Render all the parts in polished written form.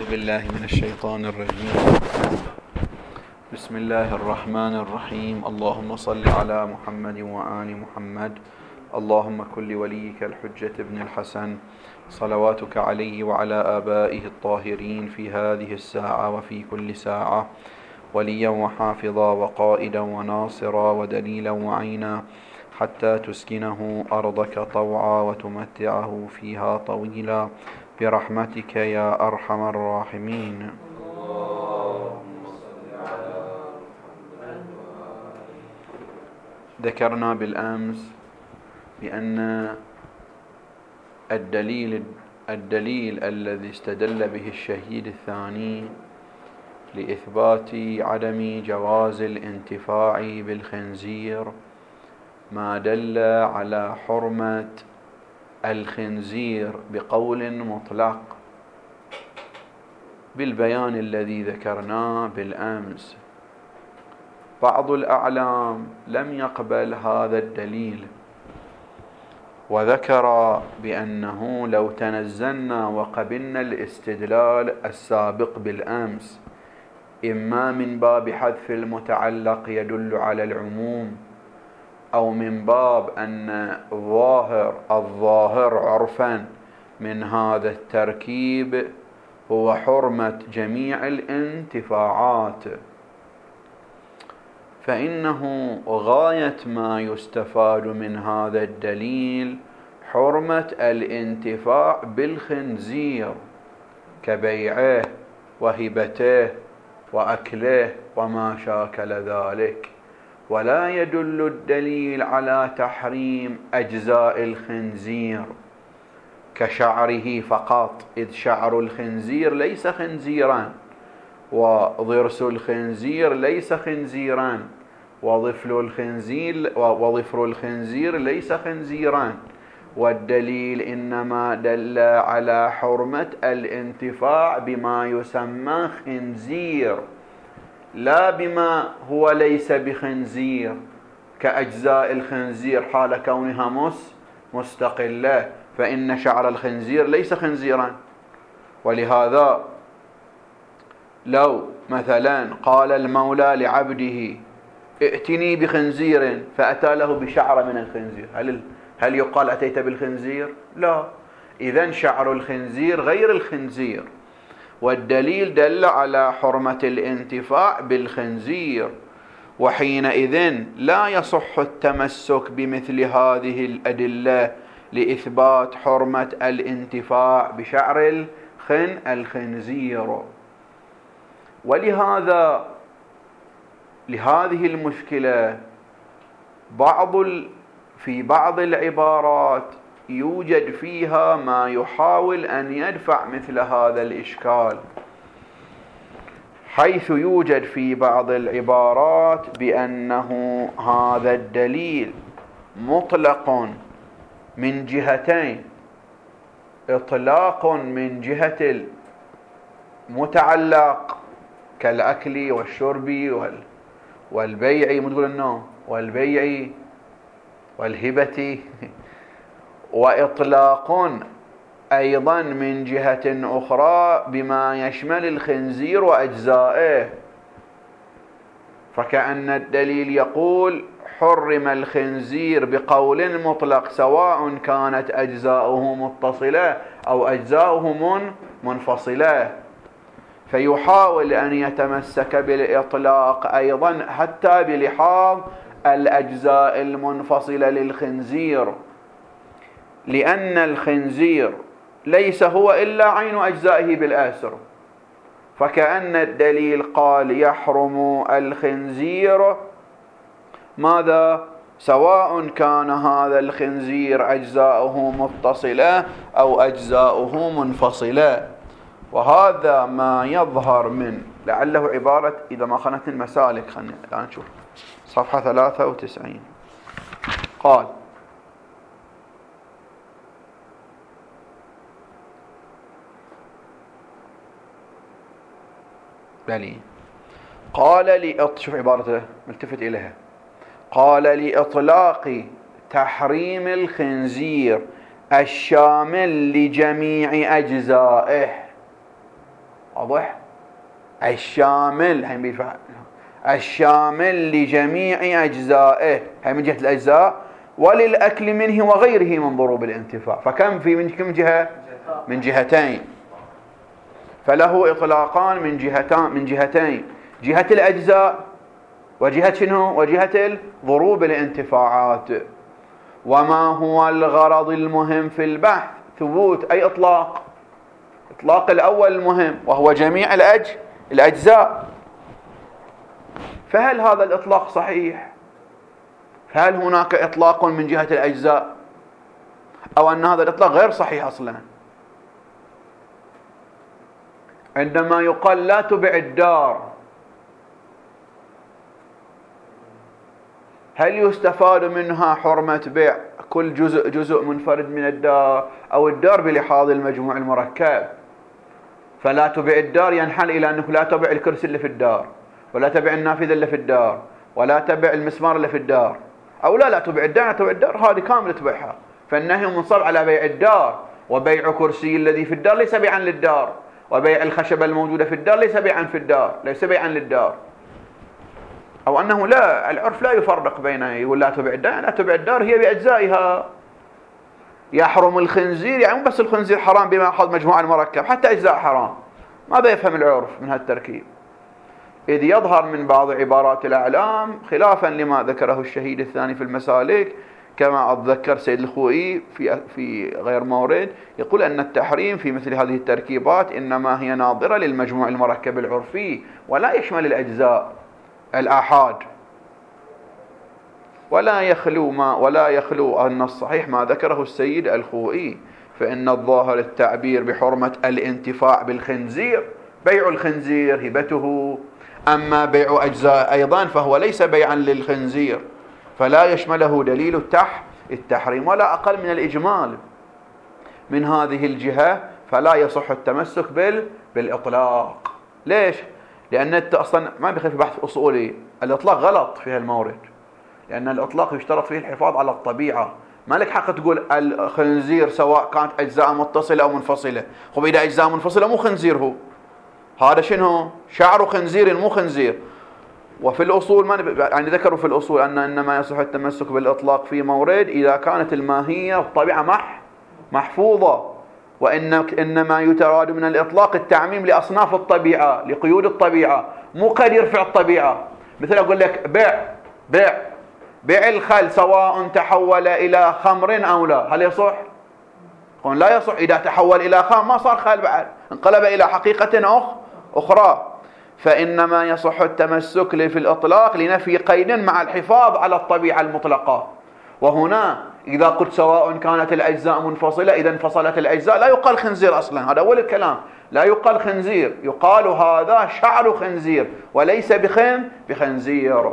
أعوذ بالله من الشيطان الرجيم. بسم الله الرحمن الرحيم. اللهم صل على محمد وآل محمد. اللهم كن لوليك الحجة ابن الحسن صلواتك عليه وعلى آبائه الطاهرين في هذه الساعة وفي كل ساعة وليا وحافظا وقائدا وناصرا ودليلا وعينا حتى تسكنه أرضك طوعا وتمتعه فيها طويلا برحمتك يا أرحم الراحمين. ذكرنا بالأمس بأن الدليل الذي استدل به الشهيد الثاني لإثبات عدم جواز الانتفاع بالخنزير ما دل على حرمة الخنزير بقول مطلق بالبيان الذي ذكرناه بالأمس. بعض الأعلام لم يقبل هذا الدليل وذكر بأنه لو تنزلنا وقبلنا الاستدلال السابق بالأمس إما من باب حذف المتعلق يدل على العموم أو من باب أن الظاهر عرفا من هذا التركيب هو حرمة جميع الانتفاعات، فإنه غاية ما يستفاد من هذا الدليل حرمة الانتفاع بالخنزير كبيعه وهبته وأكله وما شاكل ذلك، ولا يدل الدليل على تحريم أجزاء الخنزير كشعره فقط، إذ شعر الخنزير ليس خنزيرا وضرس الخنزير ليس خنزيرا وظفر الخنزير ليس خنزيرا، والدليل إنما دل على حرمة الانتفاع بما يسمى خنزير لا بما هو ليس بخنزير كأجزاء الخنزير حال كونها مستقلة، فإن شعر الخنزير ليس خنزيرا. ولهذا لو مثلا قال المولى لعبده ائتني بخنزير فأتى له بشعر من الخنزير، هل يقال أتيت بالخنزير؟ لا. إذن شعر الخنزير غير الخنزير، والدليل دل على حرمة الانتفاع بالخنزير، وحينئذ لا يصح التمسك بمثل هذه الأدلة لإثبات حرمة الانتفاع بشعر الخنزير. ولهذا لهذه المشكلة في بعض العبارات يوجد فيها ما يحاول أن يدفع مثل هذا الإشكال، حيث يوجد في بعض العبارات بأنه هذا الدليل مطلق من جهتين، إطلاق من جهة المتعلق كالأكل والشرب والبيع والبيع والهبة، وإطلاق أيضا من جهة أخرى بما يشمل الخنزير وأجزائه، فكأن الدليل يقول حرم الخنزير بقول مطلق سواء كانت أجزاؤه متصلة أو أجزاؤه منفصلة، فيحاول أن يتمسك بالإطلاق أيضا حتى بلحاظ الأجزاء المنفصلة للخنزير، لأن الخنزير ليس هو إلا عين أجزائه بالأسر، فكأن الدليل قال يحرم الخنزير ماذا؟ سواء كان هذا الخنزير أجزاؤه متصلة أو أجزاؤه منفصلة. وهذا ما يظهر من لعله عبارة إذا ما خانت المسالك، خلينا الآن نشوف صفحة 93. قال شوف عبارته ملتفت إليها، قال لإطلاق تحريم الخنزير الشامل لجميع أجزائه. واضح؟ الشامل لجميع أجزائه، هي من جهة الأجزاء، وللأكل منه وغيره من ضروب الانتفاع. فكم في من كم جهة؟ من جهتين. فله إطلاقان من جهتين، جهة الأجزاء وجهة شنو؟ وجهة ضروب الانتفاعات. وما هو الغرض المهم في البحث؟ ثبوت أي إطلاق؟ إطلاق الأول المهم وهو جميع الأجزاء. فهل هذا الإطلاق صحيح؟ فهل هناك إطلاق من جهة الأجزاء، أو أن هذا الإطلاق غير صحيح أصلا؟ عندما يقال لا تبع الدار، هل يستفاد منها حرمة بيع كل جزء منفرد من الدار، أو الدار بلحاظ المجموع المركب؟ فلا تبع الدار ينحل إلى أنه لا تبع الكرسي اللي في الدار، ولا تبع النافذة اللي في الدار، ولا تبع المسمار اللي في الدار، أو لا تبع الدار، تبع الدار هذه كاملة تبعها. فالنهي منصب على بيع الدار، وبيع كرسي الذي في الدار ليس بيعا للدار، وبيع الخشبة الموجودة في الدار ليس بيعا في الدار، ليس بيعا للدار. أو أنه لا، العرف لا يفرق بين يقول لا تبع الدار، لا تبع الدار هي بأجزائها. يحرم الخنزير، يعني مو بس الخنزير حرام بما أخذ مجموعة المركب، حتى أجزاء حرام. ماذا يفهم العرف من هالتركيب؟ إذ يظهر من بعض عبارات الأعلام خلافا لما ذكره الشهيد الثاني في المسالك، كما أتذكر سيد الخوئي في غير مورد يقول أن التحريم في مثل هذه التركيبات إنما هي ناظرة للمجموع المركب العرفي، ولا يشمل الأجزاء الآحاد. ولا يخلو أن الصحيح ما ذكره السيد الخوئي، فإن الظاهر التعبير بحرمة الانتفاع بالخنزير، بيع الخنزير هبته، أما بيع أجزاء أيضا فهو ليس بيعا للخنزير، فلا يشمله دليل التحريم، ولا أقل من الإجمال. من هذه الجهة فلا يصح التمسك بالإطلاق. ليش؟ لأن أنت أصلا ما بيخلي في بحث أصولي، الإطلاق غلط في هالمورد، لأن الإطلاق يشترط فيه الحفاظ على الطبيعة. ما لك حق تقول الخنزير سواء كانت أجزاء متصلة أو منفصلة. خب إذا أجزاء منفصلة مو خنزير، هو هذا شنو؟ شعر خنزير مو خنزير. وفي الأصول يعني ذكروا في الأصول أن إنما يصح التمسك بالإطلاق في مورد إذا كانت الماهية والطبيعة محفوظة، إنما يتراد من الإطلاق التعميم لأصناف الطبيعة، لقيود الطبيعة، مو قد يرفع الطبيعة. مثل أقول لك بيع الخل سواء تحول إلى خمر أو لا، هل يصح؟ يقول لا يصح. إذا تحول إلى خمر ما صار خل بعد، انقلب إلى حقيقة أخرى. فإنما يصح التمسك في الإطلاق لنفي قيد مع الحفاظ على الطبيعة المطلقة. وهنا إذا قلت سواء كانت الأجزاء منفصلة، إذا انفصلت الأجزاء لا يقال خنزير أصلا، هذا أول الكلام، لا يقال خنزير، يقال هذا شعر خنزير وليس بخنزير.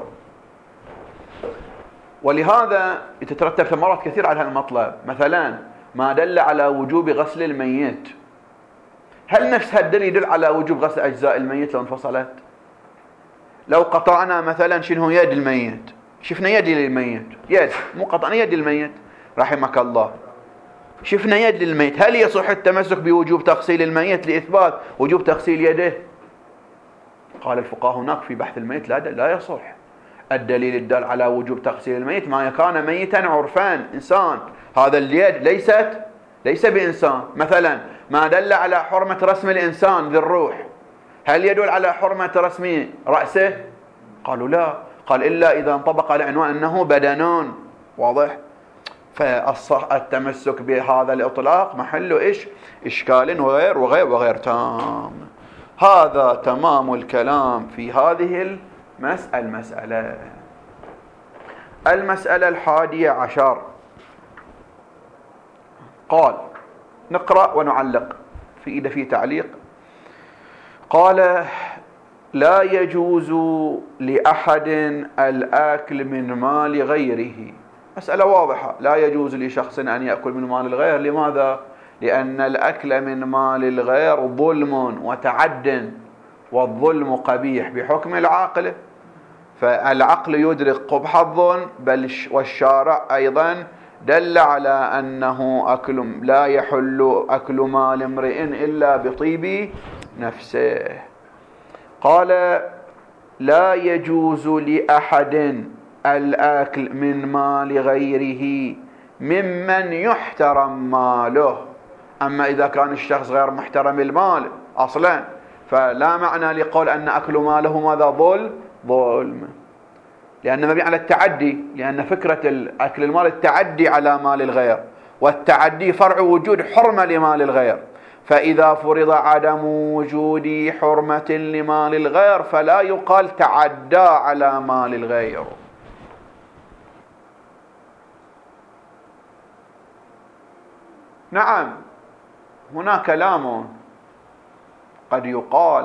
ولهذا تترتب ثمرات كثيرة على هذا المطلب. مثلا ما دل على وجوب غسل الميت، هل نفس هالدليل يدل على وجوب غسل أجزاء الميت لو انفصلت؟ لو قطعنا مثلا شنو يد الميت، شفنا يد للميت، يد مو قطعنا يد الميت رحمك الله، شفنا يد للميت، هل يصح التمسك بوجوب تغسيل الميت لإثبات وجوب تغسيل يده؟ قال الفقهاء هناك في بحث الميت لا يصح. الدليل الدال على وجوب تغسيل الميت ما كان ميتا عرفان إنسان، هذا اليد ليس بإنسان. مثلا ما دل على حرمة رسم الإنسان ذي الروح، هل يدل على حرمة رسم رأسه؟ قالوا لا، قال إلا إذا انطبق على عنوان أنه بدنان. واضح؟ فالتمسك بهذا الإطلاق محله إشكال وغير تام. هذا تمام الكلام في هذه المسألة 11. قال نقرأ ونعلق إذا في تعليق. قال لا يجوز لأحد الأكل من مال غيره. مسألة واضحة، لا يجوز لشخص أن يأكل من مال الغير. لماذا؟ لأن الأكل من مال الغير ظلم وتعد، والظلم قبيح بحكم العقل، فالعقل يدرك قبح الظلم، بل والشارع أيضا دل على أنه لا يحل أكل مال امرئ إلا نفسه. قال لا يجوز لأحد الأكل من مال غيره ممن يحترم ماله. أما إذا كان الشخص غير محترم المال أصلا فلا معنى لقول أن أكل ماله ماذا؟ ظلم، لأن مبني على التعدي، لأن فكرة أكل المال التعدي على مال الغير، والتعدي فرع وجود حرمة لمال الغير، فإذا فرض عدم وجود حرمة لمال الغير فلا يقال تعدى على مال الغير. نعم هناك كلام قد يقال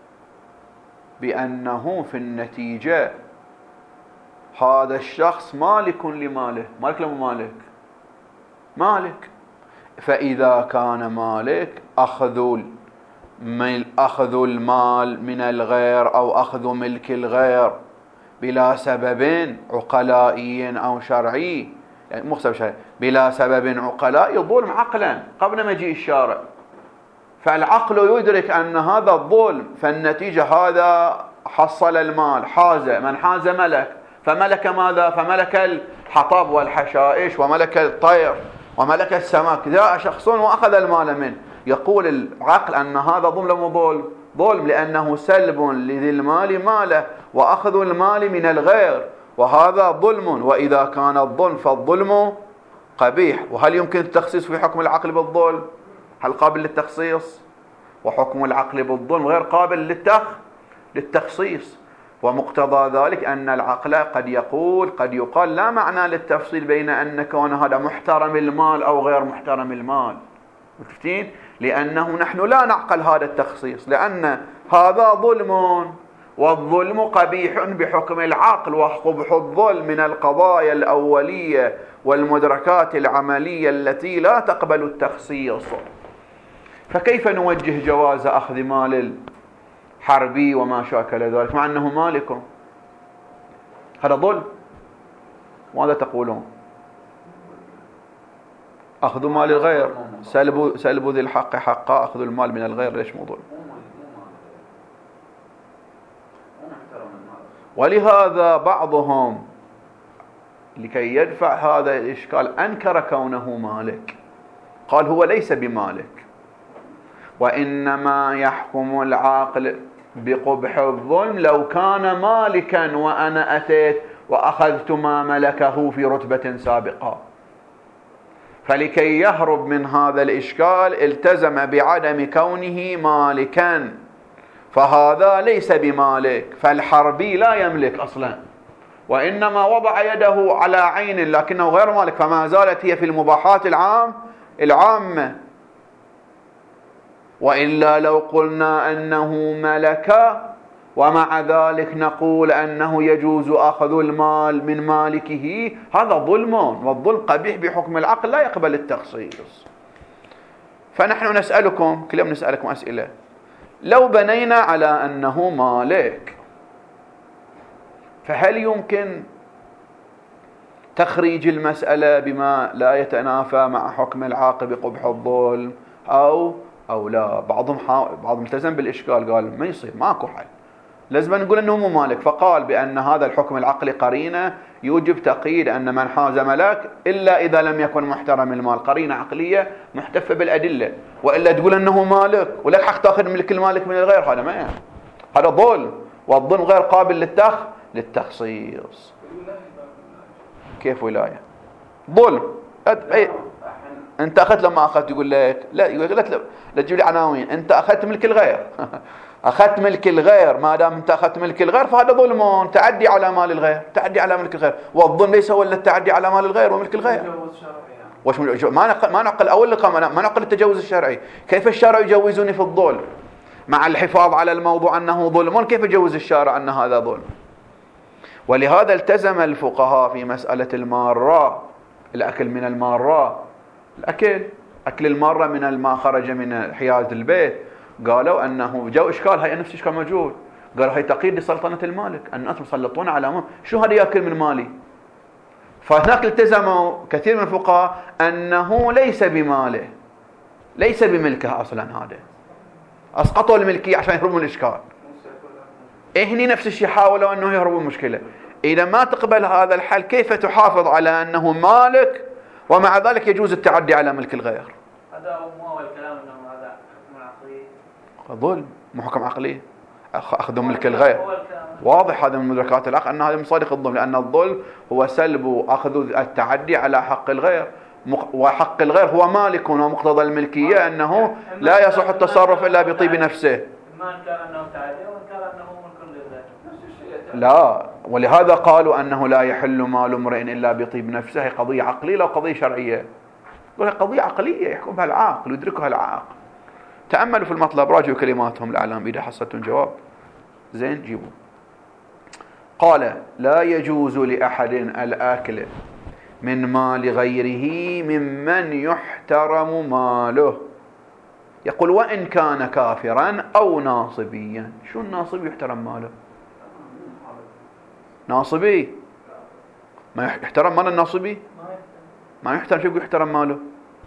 بأنه في النتيجة هذا الشخص مالك لماله. مالك لو مالك؟ مالك. فإذا كان مالك أخذ المال من الغير أو أخذ ملك الغير بلا سبب عقلائي أو شرعي، يعني مو شرعي، بلا سبب عقلائي ظلم عقلا قبل مجيء الشارع، فالعقل يدرك أن هذا الظلم، فالنتيجة هذا حصل المال، حاز، من حاز ملك، فملك ماذا؟ فملك الحطب والحشائش وملك الطير وملك السمك. جاء شخص وأخذ المال منه، يقول العقل أن هذا ظلم لم ظلم، لأنه سلب لذي المال ماله وأخذ المال من الغير، وهذا ظلم. وإذا كان الظلم فالظلم قبيح. وهل يمكن التخصيص في حكم العقل بالظلم؟ هل قابل للتخصيص؟ وحكم العقل بالظلم غير قابل للتخصيص. ومقتضى ذلك أن العقل قد يقال لا معنى للتفصيل بين أن كون هذا محترم المال أو غير محترم المال، متفتين؟ لأنه نحن لا نعقل هذا التخصيص، لأن هذا ظلم، والظلم قبيح بحكم العقل، وقبح الظلم من القضايا الأولية والمدركات العملية التي لا تقبل التخصيص. فكيف نوجه جواز أخذ مال الحربي وما شاكل ذلك مع أنه مالك؟ هذا ظلم. ماذا تقولون؟ أخذ مال الغير، سلب ذي الحق حقا، أخذ المال من الغير ليش مو ظلم؟ ولهذا بعضهم لكي يدفع هذا الإشكال أنكر كونه مالك، قال هو ليس بمالك، وإنما يحكم العاقل بقبح الظلم لو كان مالكا وأنا أتيت وأخذت ما ملكه في رتبة سابقة. فلكي يهرب من هذا الإشكال التزم بعدم كونه مالكا، فهذا ليس بمالك، فالحربي لا يملك أصلا، وإنما وضع يده على عين لكنه غير مالك، فما زالت هي في المباحات العامة. وإلا لو قلنا أنه ملك ومع ذلك نقول أنه يجوز أخذ المال من مالكه، هذا ظلم، والظلم قبيح بحكم العقل لا يقبل التخصيص. فنحن نسألكم كل يوم نسألكم أسئلة، لو بنينا على أنه مالك فهل يمكن تخريج المسألة بما لا يتنافى مع حكم العاقل بقبح الظلم أو لا؟ بعضهم التزم بالإشكال، قال ما يصير، ماكو حل، لازم نقول أنه مو مالك، فقال بأن هذا الحكم العقلي قرينة يوجب تقييد أن من حاز ملك إلا إذا لم يكن محترم المال، قرينة عقلية محتفة بالأدلة، وإلا تقول أنه مالك ولك حق تأخذ ملك المالك من الغير، هذا ما يعني. هذا ظلم، والظلم غير قابل للتخصيص. كيف ولاية؟ ظلم. أنت أخذت لما أخذت يقول لك لا تجيب لي عناوين، أنت أخذت ملك الغير أخذت ملك الغير، ما دام أنت أخذت ملك الغير فهذا ظلم، تعدي على مال الغير، تعدي على ملك الغير، والظلم ليس هو التعدي على مال الغير وملك الغير. ما نعقل ما نعقل التجاوز الشرعي. كيف الشرع يجوزني في الظلم مع الحفاظ على الموضوع أنه ظلم؟ كيف يجوز الشارع أن هذا ظلم؟ ولهذا التزم الفقهاء في مسألة المارة، الأكل من المارة، أكل المارة من الماء خرج من حياز البيت، قالوا أنه جو إشكال، هي نفس إشكال موجود، قالوا هي تقييد لسلطنة المالك، أن أنتم مسلطون على مال، شو هذا يأكل من مالي؟ فهناك التزموا كثير من الفقهاء أنه ليس بماله، ليس بملكه أصلا، هذا أسقطوا الملكية عشان يهربون الإشكال. هني نفس الشيء حاولوا أنه يهربوا المشكلة. إذا ما تقبل هذا الحل كيف تحافظ على أنه مالك ومع ذلك يجوز التعدي على ملك الغير؟ هذا مو الكلام أنه هذا حكم عقلي. ظلم مو حكم عقلي. أخذ ملك الغير واضح هذا من مدركات العقل أن هذا من صادق الظلم، لأن الظلم هو سلب أخذ التعدي على حق الغير، وحق الغير هو مالك ومقتضى الملكية أنه لا يصح التصرف إلا بطيب نفسه. ما إن كان أنه تعدي وإن كان أنه ملك للغير. لا، ولهذا قالوا أنه لا يحل مال امرئ إلا بطيب نفسه. هي قضية عقلية لا قضية شرعية. قضية عقلية يحكم بها العاقل ويدركها العاقل. تأملوا في المطلب، راجعوا كلماتهم الأعلام إذا حصلتم جواب زين جيبوا. قال: لا يجوز لأحد الأكل من مال غيره ممن يحترم ماله. يقول: وإن كان كافرا أو ناصبيا. شو الناصبي يحترم ماله؟ ناصبي ما يحترم مال الناصبي؟ ما يحترم. شو يقول يحترم ماله؟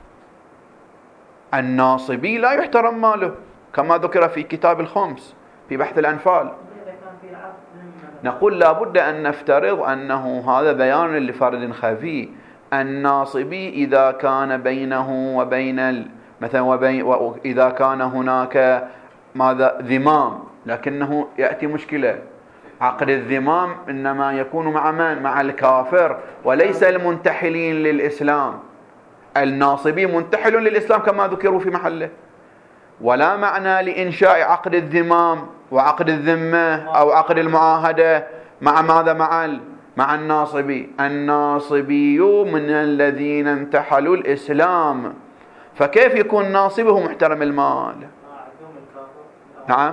الناصبي لا يحترم ماله كما ذكر في كتاب الخمس في بحث الأنفال. نقول لا بد أن نفترض أنه هذا بيان لفرد خفي. الناصبي إذا كان بينه وبين مثلا إذا كان هناك ماذا ذمام، لكنه يأتي مشكلة. عقد الذمام إنما يكون مع من؟ مع الكافر وليس المنتحلين للإسلام. الناصبي منتحل للإسلام كما ذكروا في محله. ولا معنى لإنشاء عقد الذمام وعقد الذمة أو عقد المعاهدة مع ماذا؟ مع الناصبي. الناصبي من الذين انتحلوا الإسلام، فكيف يكون ناصبه محترم المال؟ نعم،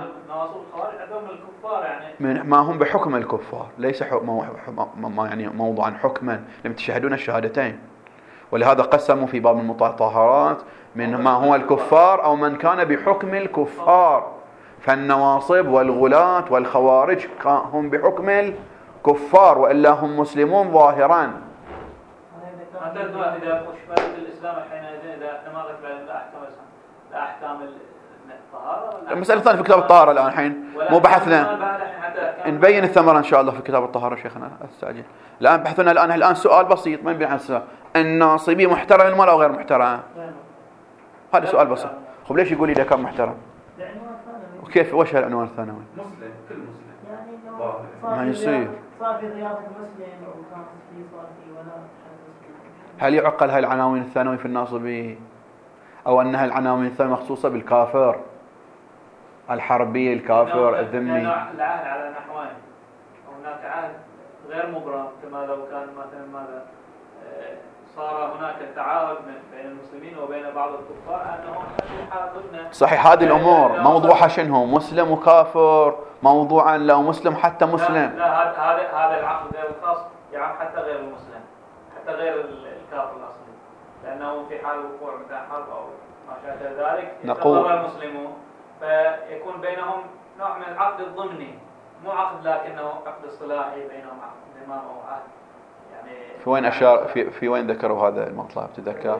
ما هم بحكم الكفار، ليس يعني موضوعا حكما لم تشهدون الشهادتين. ولهذا قسموا في باب المطهرات من ما هو الكفار أو من كان بحكم الكفار. فالنواصب والغلاة والخوارج هم بحكم الكفار وإلا هم مسلمون ظاهرا. حتى إذا أشملت الإسلام حينئذ إذا احتمالت لا أحكام الطهارة. المسألة الثانية في كتاب الطهارة الآن حين مو بحثنا، نبين الثمرة إن شاء الله في كتاب الطهارة شيخنا أستعجل. الآن بحثنا الآن سؤال بسيط ما نبين عن السؤال: الناصبي محترم المال أو غير محترم؟ هذا سؤال بسيط. خب ليش يقول إذا كان محترم؟ وكيف وش العنوان الثانوي؟ مسلم، كل مسلم يعني ما يصير. صار في ضيافة مسلم أو كان في صار في ولا. هل يعقل هاي العناوين الثانوي في الناصبي أو أنها العناوين الثانوية مخصوصة بالكافر الحربي الكافر الذمي؟ العهد على نحوين. هناك عهد غير مبرم كما لو كان مثلا ماذا صار هناك تعاهد بين المسلمين وبين بعض الكفار أنهم يحافظون. صحيح هذه الأمور موضوعها شنو؟ مسلم وكافر موضوعا لو مسلم حتى مسلم. لا هذا العقد غير الخاص يعم حتى غير المسلم حتى غير الكافر الأصلي، لأنه في حال وقوع مثلا حرب أو ما شابه ذلك يتضرر المسلمون فيكون بينهم نوع من العقد الضمني، مو عقد لكنه عقد اصطلاحي بينهم عقد ضمان أو عهد. يعني في وين أشار في وين ذكروا هذا المطلب تذكر؟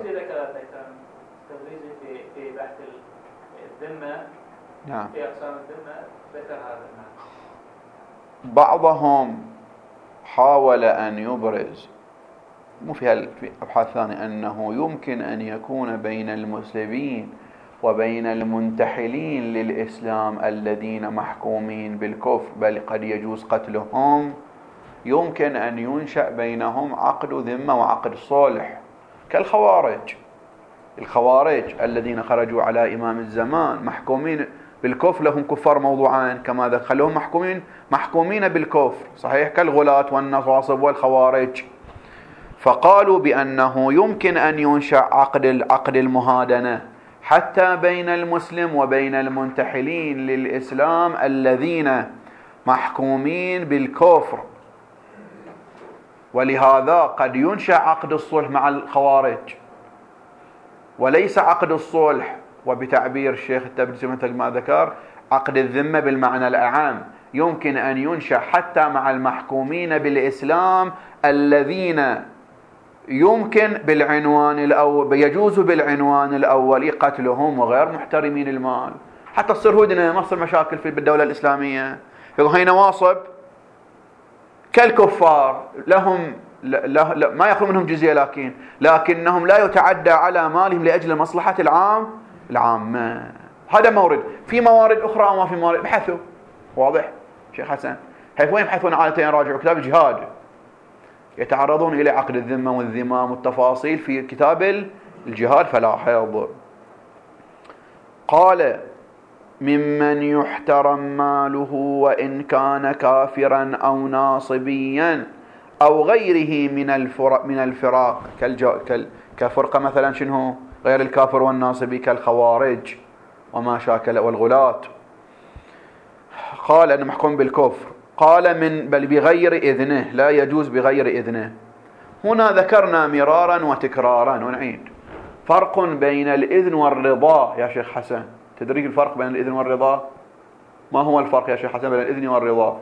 تدريجي في بحث الذمة. نعم. في أقسام الذمة ذكر هذا. بعضهم حاول أن يبرز مو في أبحاث ثانية أنه يمكن أن يكون بين المسلمين وبين المنتحلين للإسلام الذين محكومين بالكفر بل قد يجوز قتلهم، يمكن أن ينشأ بينهم عقد ذمة وعقد صلح كالخوارج. الخوارج الذين خرجوا على إمام الزمان محكومين بالكفر، لهم كفار موضوعان كما ذكر، خلوهم محكومين بالكفر صحيح كالغلاة والنواصب والخوارج. فقالوا بأنه يمكن أن ينشأ عقد المهادنة حتى بين المسلم وبين المنتحلين للإسلام الذين محكومين بالكفر، ولهذا قد ينشأ عقد الصلح مع الخوارج وليس عقد الصلح، وبتعبير الشيخ التبريزي مثل ما ذكر عقد الذمة بالمعنى الأعام، يمكن أن ينشأ حتى مع المحكومين بالإسلام الذين يمكن بالعنوان الأول يجوز بالعنوان الأول قتلهم وغير محترمين المال. حتى تصير هدنة، ما تصير مشاكل في بالدولة الإسلامية. يقول هاي نواصب كالكفار، لهم لا ما يأخذ منهم جزية، لكنهم لا يتعدى على مالهم لأجل المصلحة العامة. هذا مورد. في موارد أخرى أو ما في موارد؟ ابحثوا. واضح شيخ حسن؟ حيث وين يبحثون عادة؟ يراجعوا كتاب الجهاد، يتعرضون إلى عقد الذمة والذمام والتفاصيل في كتاب الجهاد فلا حيض. قال ممن يحترم ماله وإن كان كافرا أو ناصبيا أو غيره من الفراق كفرقة مثلا شنو غير الكافر والناصبي كالخوارج وما شاكل والغلاة. قال أنه محكوم بالكفر. قال بل بغير إذنه، لا يجوز بغير إذنه. هنا ذكرنا مرارا وتكرارا ونعيد فرق بين الإذن والرضا. يا شيخ حسن تدري الفرق بين الإذن والرضا؟ ما هو الفرق يا شيخ حسن بين الإذن والرضا؟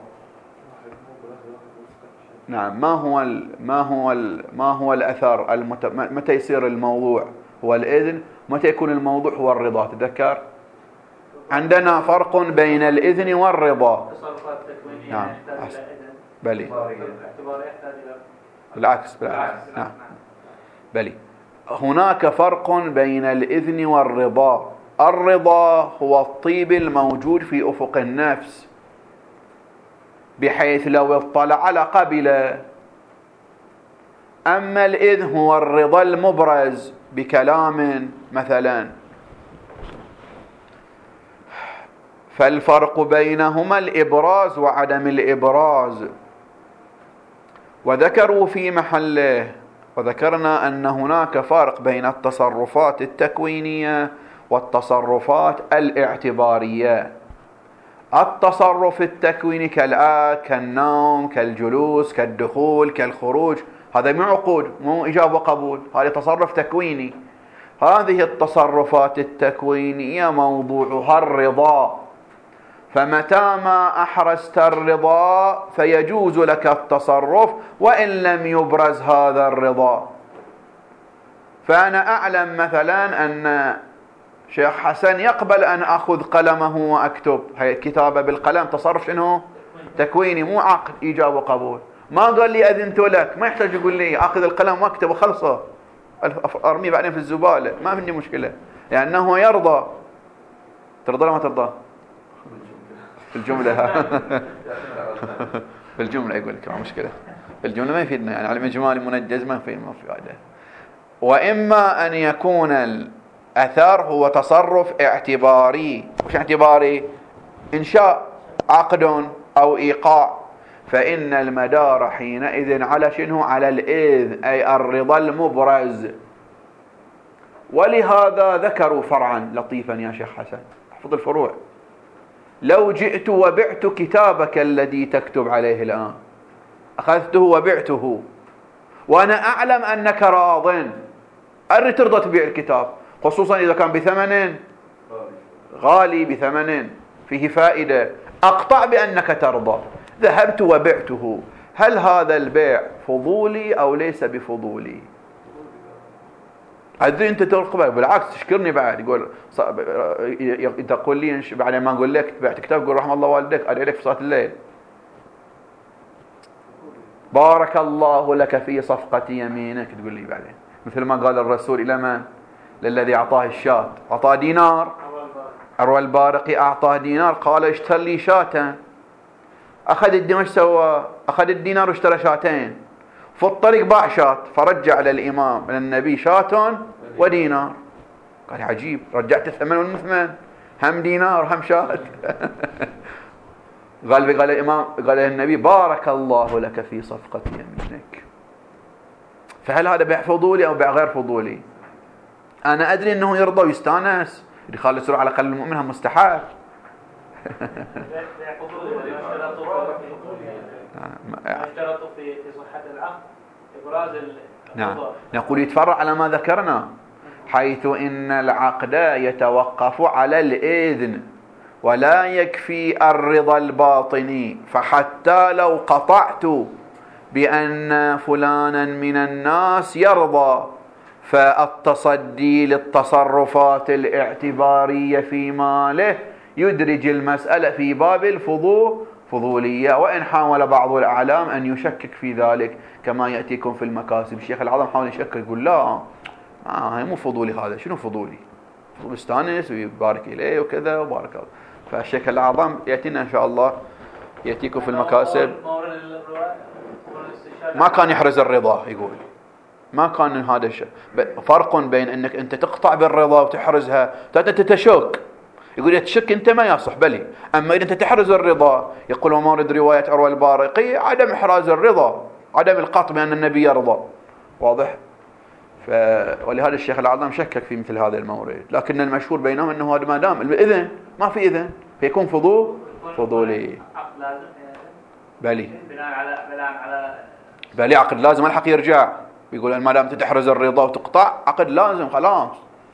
نعم. ما هو الأثر متى يصير الموضوع هو الإذن، متى يكون الموضوع هو الرضا؟ تذكر عندنا فرق بين الإذن والرضا. نعم بلي بالعكس نعم بلي. هناك فرق بين الإذن والرضا. الرضا هو الطيب الموجود في أفق النفس بحيث لو اطلع لقبل. أما الإذن هو الرضا المبرز بكلام مثلا. فالفرق بينهما الإبراز وعدم الإبراز. وذكروا في محله، وذكرنا أن هناك فرق بين التصرفات التكوينية والتصرفات الاعتبارية. التصرف التكويني كالنوم كالجلوس كالدخول كالخروج، هذا مو عقود، مو إجابة وقبول، هذا تصرف تكويني. هذه التصرفات التكوينية موضوعها الرضا، فمتى ما أحرزت الرضا فيجوز لك التصرف وإن لم يبرز هذا الرضا. فأنا أعلم مثلا أن شيخ حسن يقبل أن أخذ قلمه وأكتب. هي الكتابة بالقلم تصرف شنو؟ تكويني، مو عقد إيجاب وقبول. ما قال لي أذنت لك، ما يحتاج يقول لي أخذ القلم وأكتب وخلصه أرميه بعدين في الزبالة، ما عندي مشكلة، لأنه يرضى. ترضى ولا ما ترضى؟ في الجملة في الجملة يقول لك ما مشكلة، في الجملة ما يفيدنا، يعني على إجمالي منجز ما في فائدة. وإما أن يكون الأثر هو تصرف اعتباري. وش اعتباري؟ إنشاء عقد أو إيقاع، فإن المدار حينئذ على شنو؟ على الإذن، أي الرضا المبرز. ولهذا ذكروا فرعا لطيفا يا شيخ حسن، احفظ الفروع. لو جئت وبعت كتابك الذي تكتب عليه الآن، أخذته وبعته وأنا أعلم أنك راض، أري ترضى تبيع الكتاب، خصوصا إذا كان بثمن غالي، بثمن فيه فائدة، أقطع بأنك ترضى. ذهبت وبعته، هل هذا البيع فضولي أو ليس بفضولي؟ أدري أنت ترقبك، بالعكس تشكرني بعد. يقول تقول لي بعد ما أقول لك بعت كتاب، يقول رحم الله والديك، أدعي لك في صلاة الليل، بارك الله لك في صفقة يمينك، تقول لي بعدين مثل ما قال الرسول إلى من؟ للذي أعطاه الشاة، أعطاه دينار. أروى البارقي أعطاه دينار، قال اشتر لي شاة. أخذ الدينار، سوى أخذ الدينار واشترى شاتين، في الطريق باع شاة، فرجع للإمام من النبي شاة ودينار. قال عجيب، رجعت الثمن والمثمن، هم دينار هم شاة. قال الإمام، قال النبي بارك الله لك في صفقة يمينك. فهل هذا بيع فضولي أو بيع غير فضولي؟ أنا أدري أنه يرضى ويستانس، يدخل السرعة على قلب المؤمن هم مستحب. اشترطوا في صحة العقد إبراز نعم، نقول يتفرع على ما ذكرنا، حيث إن العقد يتوقف على الإذن ولا يكفي الرضا الباطني. فحتى لو قطعت بأن فلانا من الناس يرضى، فالتصدي للتصرفات الاعتبارية في ماله يدرج المسألة في باب الفضولية، وإن حاول بعض الأعلام أن يشكك في ذلك كما يأتيكم في المكاسب. الشيخ الأعظم حاول يشكك، يقول لا هي مو فضولي، هذا شنو فضولي؟ فضول استانس ويبارك إليه وكذا وبارك الله. فالشيخ الأعظم يأتينا إن شاء الله، يأتيكم في المكاسب. ما كان يحرز الرضا، يقول ما كان هذا الشيء. فرق بين انك انت تقطع بالرضا وتحرزها، تتشك، يقول اذا تشك انت ما يصح بلي، اما اذا انت تحرز الرضا، يقول ومورد روايه عروه البارقي عدم احراز الرضا، عدم القطع بان النبي يرضى، واضح؟ ولهذا الشيخ الأعظم شكك في مثل هذا المورد، لكن المشهور بينهم انه هذا ما دام الاذن ما في اذن فيكون فضولي. عقد لازم بلي بناء على بلي عقد لازم، الحق يرجع، بيقول ما دام تحرز الرضا وتقطع عقد لازم خلاص.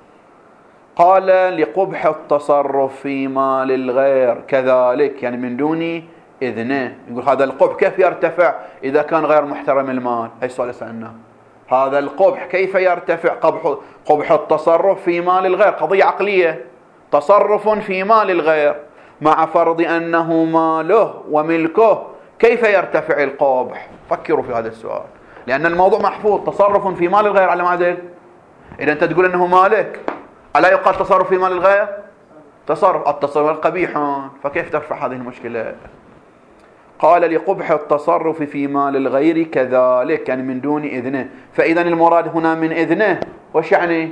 قال لقبح التصرف في مال الغير كذلك، يعني من دون إذنه. يقول هذا القبح كيف يرتفع إذا كان غير محترم المال؟ أي سؤال سألناه، هذا القبح كيف يرتفع؟ قبح التصرف في مال الغير قضية عقلية، تصرف في مال الغير مع فرض أنه ماله وملكه، كيف يرتفع القبح؟ فكروا في هذا السؤال، لأن الموضوع محفوظ، تصرف في مال الغير على ما أدري. إذا أنت تقول أنه مالك، ألا يقال تصرف في مال الغير؟ التصرف قبيح، فكيف ترفع هذه المشكلة؟ قال لقبح التصرف في مال الغير كذلك، يعني من دون إذنه. فإذا المراد هنا من إذنه، وش يعني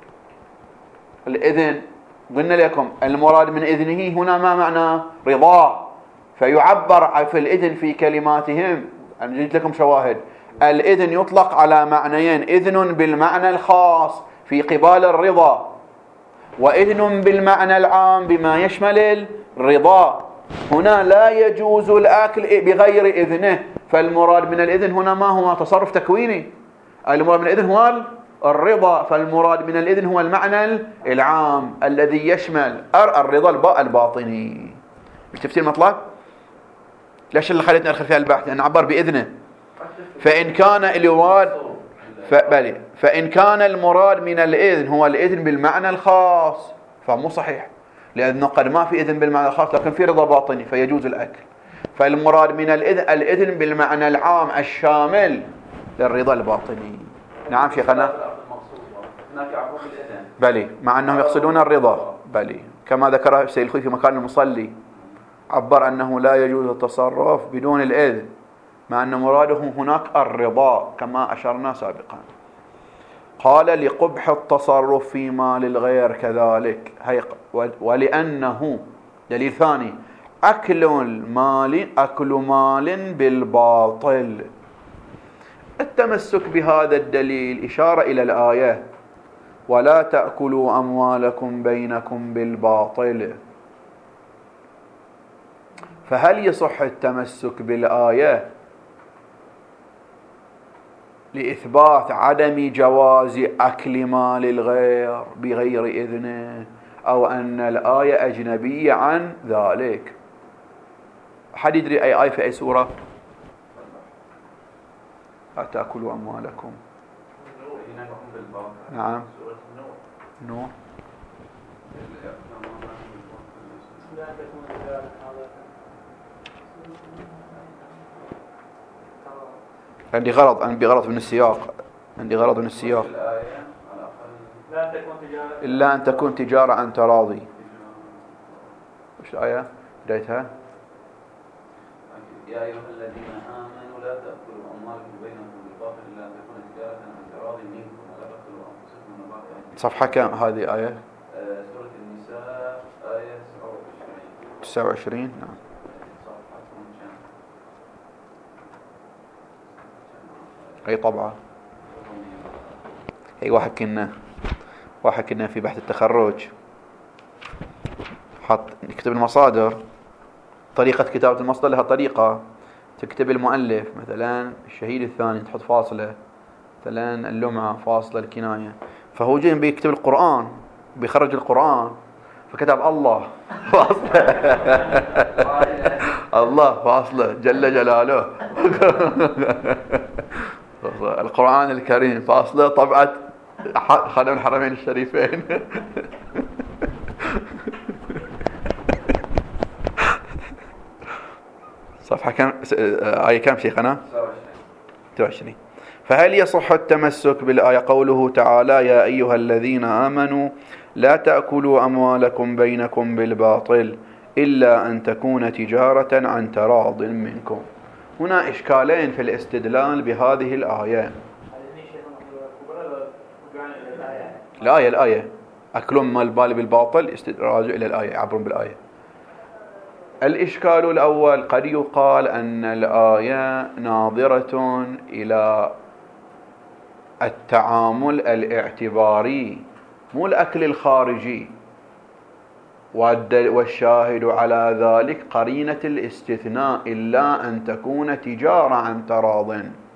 الإذن؟ قلنا لكم المراد من إذنه هنا ما معنى؟ رضاه. فيعبر في الإذن في كلماتهم، أنا جبت لكم شواهد، الإذن يطلق على معنيين: إذن بالمعنى الخاص في قبال الرضا، وإذن بالمعنى العام بما يشمل الرضا. هنا لا يجوز الأكل بغير إذنه، فالمراد من الإذن هنا ما هو؟ تصرف تكويني. المراد من الإذن هو الرضا، فالمراد من الإذن هو المعنى العام الذي يشمل الرضا الباطني. مش تفسير المطلب؟ ليش اللي خليتني أدخل فيها البحث؟ لأن عبر بإذنه. فإن كان المراد فإن كان المراد من الإذن هو الإذن بالمعنى الخاص فمو صحيح، لأنه قد ما في إذن بالمعنى الخاص لكن في رضا باطني فيجوز الأكل. فالمراد من الإذن بالمعنى العام الشامل للرضا الباطني. نعم شيخنا. بلي، مع أنهم يقصدون الرضا. بلي، كما ذكر السيد الخوي في مكان المصلي، عبر أنه لا يجوز التصرف بدون الإذن، مع أن مراده هناك الرضا كما أشرنا سابقا. قال لقبح التصرف في مال الغير كذلك، ولأنه دليل ثاني: أكل مال بالباطل. التمسك بهذا الدليل إشارة إلى الآية: ولا تأكلوا أموالكم بينكم بالباطل. فهل يصح التمسك بالآية لإثبات عدم جواز أكل مال الغير بغير إذنه، أو أن الآية أجنبية عن ذلك؟ أحد يدري أي آية في أي سورة؟ لا تأكلوا أموالكم. نعم، نوح. عندي غلط من السياق. إلا أن تكون تجارة عن تراضي. وش الآية؟ بدايتها: يا أيها الذين آمنوا لا تأكلوا أموالكم بينكم بالباطل إلا أن تكون تجارة عن تراضي منكم ولا تقتلوا أنفسكم من بعد. صفحة كم هذه آية؟ سورة النساء آية 29. نعم. أي طبعة؟ أي واحد كنا في بحث التخرج نكتب المصادر، طريقة كتابة المصدر لها طريقة. تكتب المؤلف مثلا الشهيد الثاني تحط فاصلة، مثلا اللمعة فاصلة الكناية. فهو جاي بيكتب القرآن بيخرج القرآن فكتب الله فاصلة الله فاصلة جل جلاله القرآن الكريم فاصلة طبعة خادم الحرمين الشريفين. صفحة كم؟ آية كم شيخنا؟ 23. فهل يصح التمسك بالآية قوله تعالى يا أيها الذين آمنوا لا تأكلوا أموالكم بينكم بالباطل إلا أن تكون تجارة عن تراض منكم؟ هنا إشكالين في الاستدلال بهذه الآية. الآية أكلهم مال بالي بالباطل راجع إلى الآية، يعبرون بالآية. الإشكال الأول قد يقال أن الآية ناظرة إلى التعامل الاعتباري مو الأكل الخارجي، والشاهد على ذلك قرينة الاستثناء إلا أن تكون تجارة عن تراض.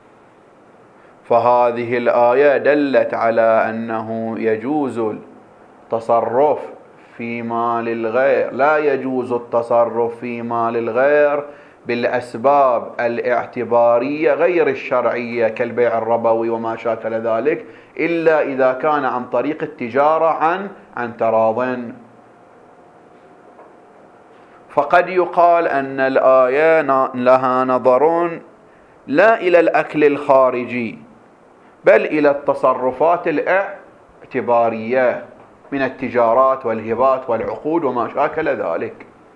فهذه الآية دلت على أنه يجوز التصرف في مال الغير، لا يجوز التصرف في مال الغير بالأسباب الاعتبارية غير الشرعية كالبيع الربوي وما شاكل ذلك إلا إذا كان عن طريق التجارة عن تراض. فقد يقال أن الآية لها نظر لا إلى الأكل الخارجي بل إلى التصرفات الاعتبارية من التجارات والهبات والعقود وما شاكل ذلك.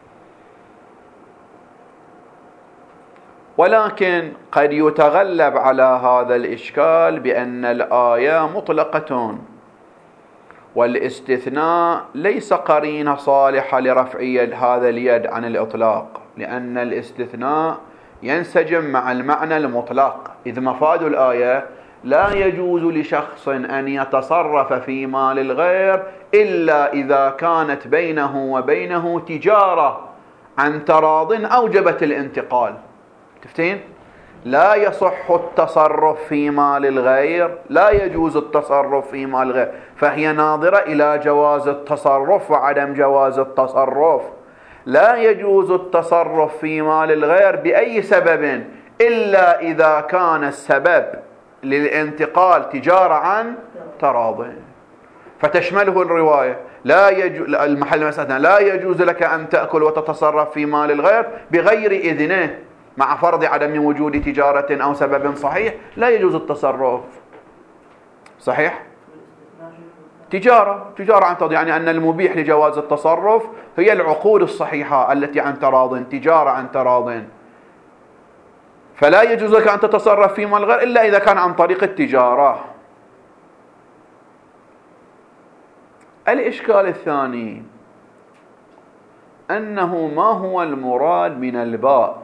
ولكن قد يتغلب على هذا الإشكال بأن الآية مطلقة والاستثناء ليس قرينة صالحة لرفع هذا اليد عن الإطلاق، لأن الاستثناء ينسجم مع المعنى المطلق، إذ مفاد الآية لا يجوز لشخص أن يتصرف في مال الغير إلا إذا كانت بينه وبينه تجارة عن تراض أوجبت الانتقال. تفتين؟ لا يصح التصرف في مال الغير، لا يجوز التصرف في مال الغير، فهي ناظرة إلى جواز التصرف وعدم جواز التصرف. لا يجوز التصرف في مال الغير بأي سبب إلا إذا كان السبب للانتقال تجارة عن تراض. فتشمله الرواية المحل مسألة لا يجوز لك أن تأكل وتتصرف في مال الغير بغير إذنه مع فرض عدم وجود تجارة أو سبب صحيح لا يجوز التصرف. صحيح؟ تجارة عن تراض، يعني أن المبيح لجواز التصرف هي العقود الصحيحة التي عن تراض، تجارة عن تراض. فلا يجوز لك أن تتصرف في مال الغير إلا إذا كان عن طريق التجارة. الإشكال الثاني أنه ما هو المراد من الباء؟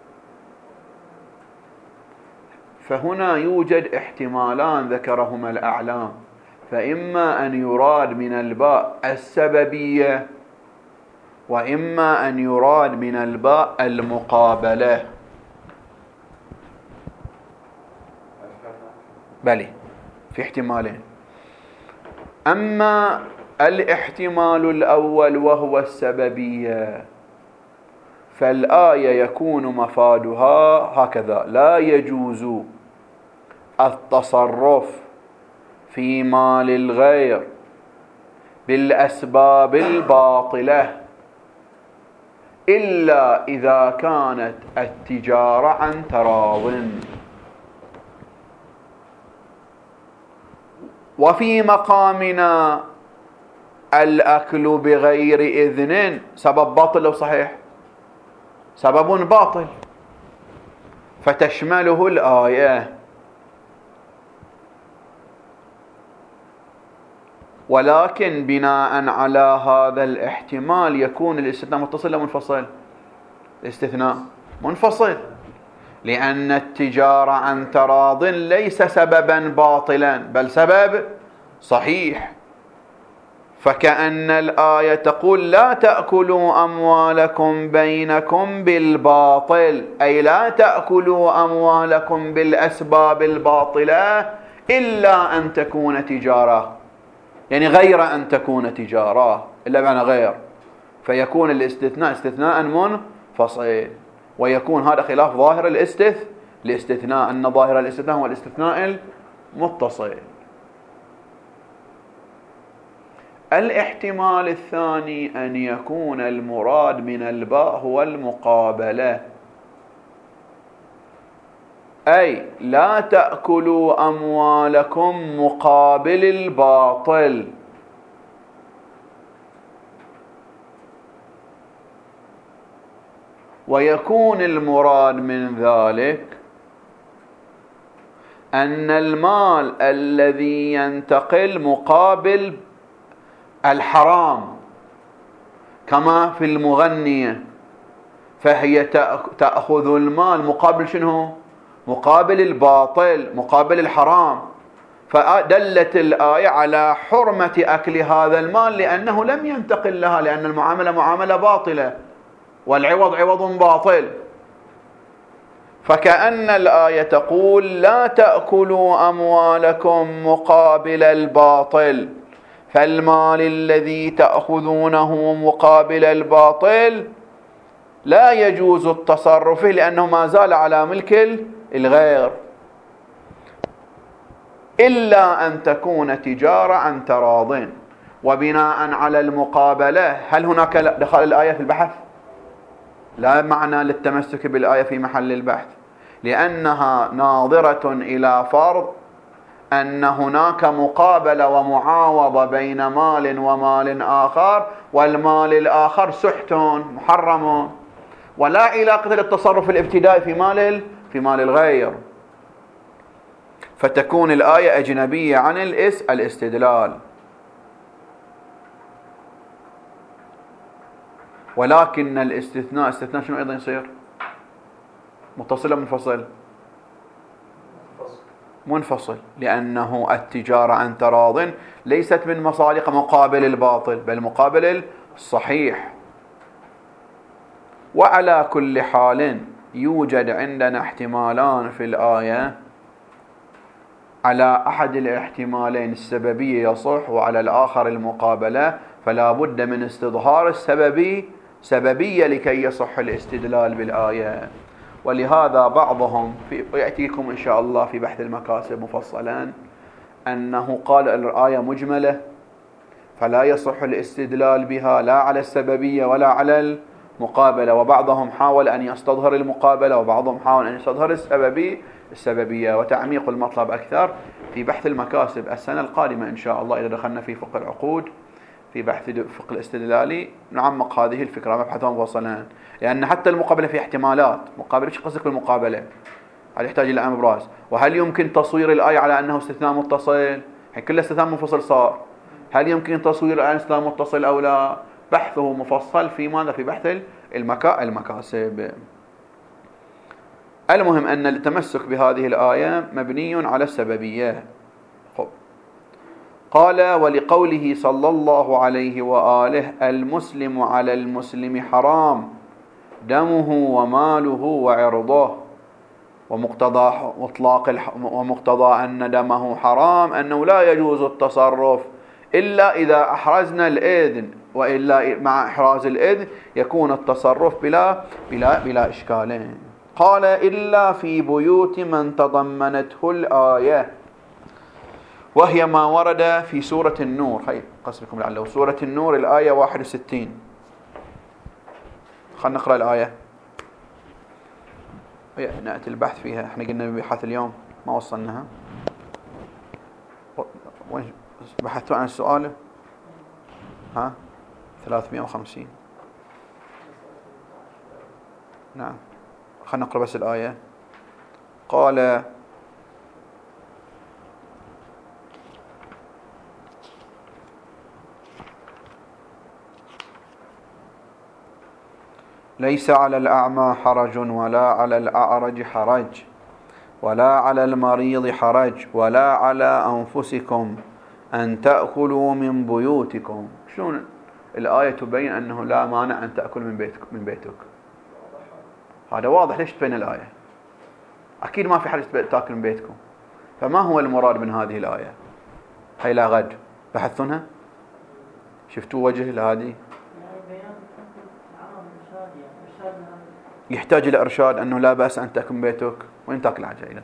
فهنا يوجد احتمالان ذكرهما الأعلام، فإما أن يراد من الباء السببية وإما أن يراد من الباء المقابلة. بلي في احتمالين. أما الاحتمال الأول وهو السببية فالآية يكون مفادها هكذا: لا يجوز التصرف في مال الغير بالأسباب الباطلة إلا إذا كانت التجارة عن تراض. وفي مقامنا الأكل بغير إذن سبب باطل أو صحيح؟ سبب باطل، فتشمله الآية. ولكن بناء على هذا الاحتمال يكون الاستثناء متصل أو منفصل؟ الاستثناء منفصل، لأن التجارة عن تراض ليس سببا باطلا بل سبب صحيح. فكأن الآية تقول لا تأكلوا أموالكم بينكم بالباطل، أي لا تأكلوا أموالكم بالأسباب الباطلة إلا أن تكون تجارة، يعني غير أن تكون تجارة، إلا معنى غير، فيكون الاستثناء استثناء منفصل، ويكون هذا خلاف ظاهر الاستثناء، أن ظاهر الاستثناء هو الاستثناء المتصل. الاحتمال الثاني أن يكون المراد من الباء هو المقابلة، أي لا تأكلوا أموالكم مقابل الباطل. ويكون المراد من ذلك أن المال الذي ينتقل مقابل الحرام كما في المغنية، فهي تأخذ المال مقابل شنو؟ مقابل الباطل، مقابل الحرام. فدلت الآية على حرمة أكل هذا المال لأنه لم ينتقل لها، لأن المعاملة معاملة باطلة والعوض عوض باطل. فكأن الآية تقول لا تأكلوا أموالكم مقابل الباطل، فالمال الذي تأخذونه مقابل الباطل لا يجوز التصرف فيه لأنه ما زال على ملك الغير، إلا أن تكون تجارة عن تراضٍ. وبناء على المقابلة هل هناك دخل الآية في البحث؟ لا معنى للتمسك بالآية في محل البحث، لأنها ناظرة إلى فرض أن هناك مقابلة ومعاوضة بين مال ومال آخر، والمال الآخر سحت محرم ولا علاقة للتصرف الابتدائي في مال الغير. فتكون الآية أجنبية عن الاستدلال. ولكن الاستثناء شنو أيضا يصير؟ متصل أو منفصل؟ منفصل، لأنه التجارة عن تراض ليست من مصالح مقابل الباطل بل مقابل الصحيح. وعلى كل حال يوجد عندنا احتمالان في الآية، على أحد الاحتمالين السببية يصح وعلى الآخر المقابلة، فلا بد من استظهار سببية لكي يصح الاستدلال بالآية. ولهذا بعضهم ويأتيكم إن شاء الله في بحث المكاسب مفصلا أنه قال الآية مجملة فلا يصح الاستدلال بها لا على السببية ولا على المقابلة، وبعضهم حاول أن يستظهر المقابلة وبعضهم حاول أن يستظهر السببية. وتعميق المطلب أكثر في بحث المكاسب السنة القادمة إن شاء الله، إذا دخلنا في فقه العقود في بحث فقه الاستدلالي نعمق هذه الفكرة مبحثها مفصلا، لأن حتى المقابلة في احتمالات. مقابلة ايش قصدك بالمقابلة؟ هل يحتاج إلى إبراز؟ وهل يمكن تصوير الآية على أنه استثناء متصل؟ كل استثناء منفصل صار، هل يمكن تصوير الآية استثناء متصل أو لا؟ بحثه مفصل في ماذا؟ في بحث المكاسب. المهم أن التمسك بهذه الآية مبني على السببية. قال ولقوله صلى الله عليه وآله المسلم على المسلم حرام دمه وماله وعرضه، ومقتضى أن دمه حرام أنه لا يجوز التصرف إلا إذا أحرزنا الإذن، وإلا مع إحراز الإذن يكون التصرف بلا إشكال. قال إلا في بيوت من تضمنته الآية، وهي ما ورد في سورة النور. هاي قصدكم لعله سورة النور الآية 61. خلنا نقرأ الآية نأتي البحث فيها. احنا قلنا ببحث اليوم ما وصلناها. وين بحثتوا عن السؤال؟ 350. نعم خلنا نقرأ بس الآية. قال ليس على الأعمى حرج ولا على الأعرج حرج ولا على المريض حرج ولا على أنفسكم أن تأكلوا من بيوتكم. شلون الآية تبين أنه لا مانع أن تأكل من بيتك؟ هذا واضح. ليش تبين الآية؟ أكيد ما في حرج تأكل من بيتكم. فما هو المراد من هذه الآية؟ هاي لا غد بحثونها؟ شفتوا وجه لهذه؟ يحتاج إلى إرشاد أنه لا بأس أن تأكل من بيتك. وين تأكل عجائلة؟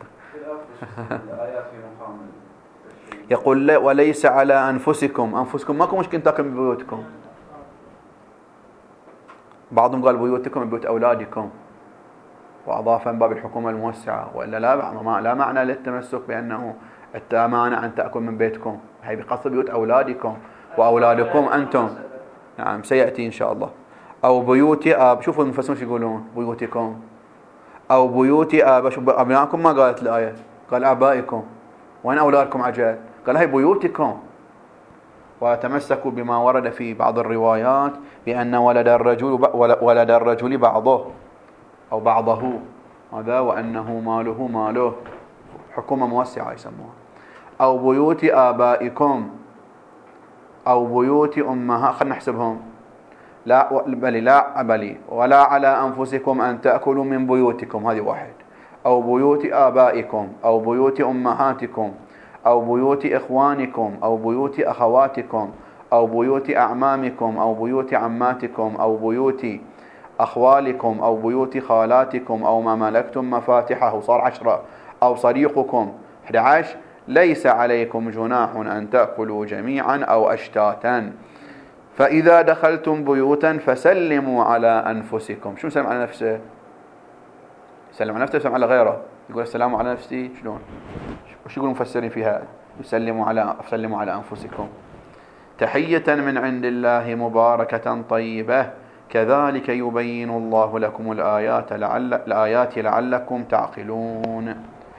يقول وليس على أنفسكم ماكو مشكلة تأكل من بيوتكم. بعضهم قال بيوتكم بيوت أولادكم. وأضاف من باب الحكومة الموسعة، وإلا لا معنى للتمسك بأنه التمانع أن تأكل من بيتكم، هي بقصد بيوت أولادكم وأولادكم أنتم. نعم سيأتي إن شاء الله. أو بيوت شوفوا المفسرون شو يقولون، بيوتكم أو بيوت أبنائكم. ما قالت الآية، قال آبائكم. وين أولادكم عجل؟ قال هي بيوتكم. وتمسكوا بما ورد في بعض الروايات بأن ولد الرجل بعضه أو بعضه هذا، وأنه ماله ماله، حكومة موسعة يسموها. أو بيوت آبائكم أو بيوت أمها، خلنا نحسبهم. لا بلي ولا على أنفسكم أن تأكلوا من بيوتكم، هذه واحد. أو بيوت آبائكم أو بيوت أمهاتكم أو بيوت إخوانكم أو بيوت أخواتكم أو بيوت أعمامكم أو بيوت عماتكم أو بيوت أخوالكم أو بيوت خالاتكم أو ما ملكتم مفاتحه، صار 10. أو صديقكم 11. ليس عليكم جناح أن تأكلوا جميعا أو أشتاتا، فإذا دخلتم بيوتا فسلموا على أنفسكم. شو يسلم على نفسه؟ يسلم على نفسه، يسلم على غيره. يقول السلام على نفسي، شلون؟ وش يقول المفسرين فيها؟ سلموا على أنفسكم. تحية من عند الله مباركة طيبة، كذلك يبين الله لكم الآيات لعلكم تعقلون.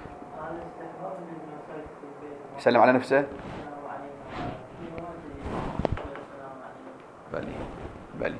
يسلم على نفسه؟ بلي.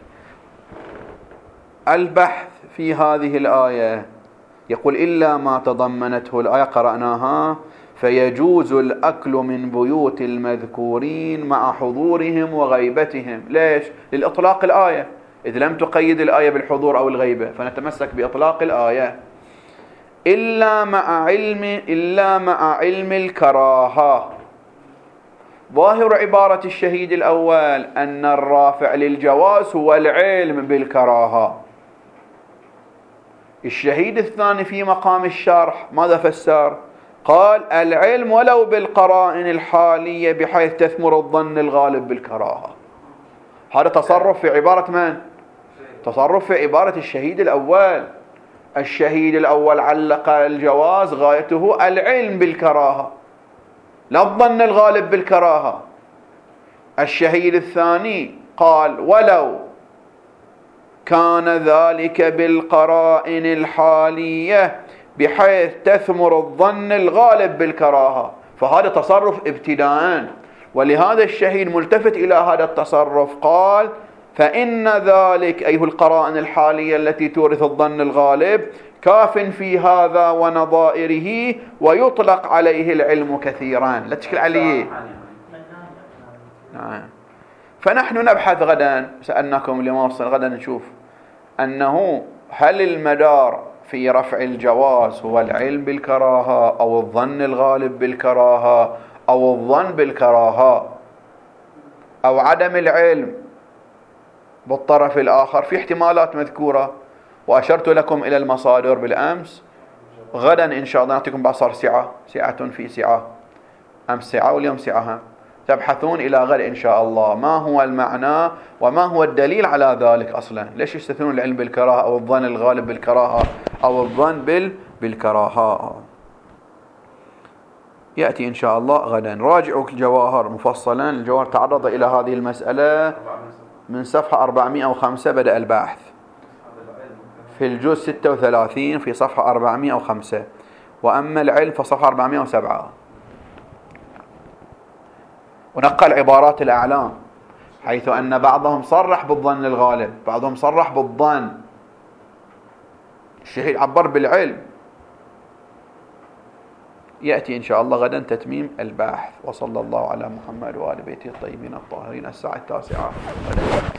البحث في هذه الآية يقول إلا ما تضمنته الآية قرأناها، فيجوز الأكل من بيوت المذكورين مع حضورهم وغيبتهم. ليش؟ للإطلاق الآية، إذ لم تقيد الآية بالحضور أو الغيبة، فنتمسك بإطلاق الآية. إلا مع علم الكراهة. ظاهر عبارة الشهيد الأول أن الرافع للجواز هو العلم بالكراهة. الشهيد الثاني في مقام الشرح ماذا فسر؟ قال العلم ولو بالقرائن الحالية بحيث تثمر الظن الغالب بالكراهة. هذا تصرف في عبارة من؟ تصرف في عبارة الشهيد الأول. الشهيد الأول علق الجواز غايته العلم بالكراهة، لا الظن الغالب بالكراهة. الشهيد الثاني قال ولو كان ذلك بالقرائن الحالية بحيث تثمر الظن الغالب بالكراهة، فهذا تصرف ابتداء. ولهذا الشهيد ملتفت إلى هذا التصرف قال فإن ذلك أيه القرائن الحالية التي تورث الظن الغالب كاف في هذا ونظائره، ويطلق عليه العلم كثيرا. لا تشكل عليه. نعم. فنحن نبحث غدا، سألناكم لما وصل غدا نشوف أنه هل المدار في رفع الجواز هو العلم بالكراهة أو الظن الغالب بالكراهة أو الظن بالكراهة أو عدم العلم بالطرف الآخر. في احتمالات مذكورة وأشرت لكم إلى المصادر بالأمس. غدا إن شاء الله نعطيكم بعصر ساعة في ساعة، أمس ساعة واليوم ساعة. تبحثون إلى غد إن شاء الله ما هو المعنى وما هو الدليل على ذلك أصلا. ليش يستثنون العلم بالكراهة أو الظن الغالب بالكراهة أو الظن بالكراهة؟ يأتي إن شاء الله غدا. راجعوا الجواهر مفصلا. الجواهر تعرض إلى هذه المسألة من صفحة 405 بدأ البحث، في الجزء 36 في صفحة 405، وأما العلم فصفحة 407. ونقل عبارات الأعلام حيث أن بعضهم صرح بالظن الغالب، بعضهم صرح بالظن. الشهيد عبر بالعلم. يأتي إن شاء الله غدا تتميم البحث. وصلى الله على محمد وآل بيته الطيبين الطاهرين. الساعة 9.